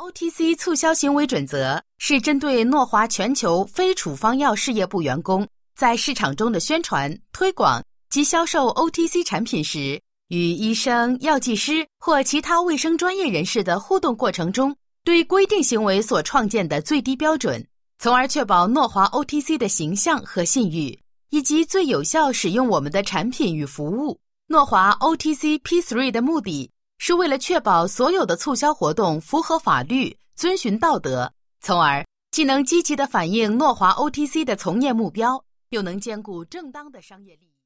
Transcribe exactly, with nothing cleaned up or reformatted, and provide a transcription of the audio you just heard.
O T C 促销行为准则是针对诺华全球非处方药事业部员工在市场中的宣传、推广及销售 O T C 产品时，与医生、药剂师或其他卫生专业人士的互动过程中，对规定行为所创建的最低标准，从而确保诺华 O T C 的形象和信誉，以及最有效使用我们的产品与服务。诺华 O T C P 三 的目的是为了确保所有的促销活动符合法律、遵循道德，从而既能积极地反映诺华 O T C 的从业目标，又能兼顾正当的商业利益。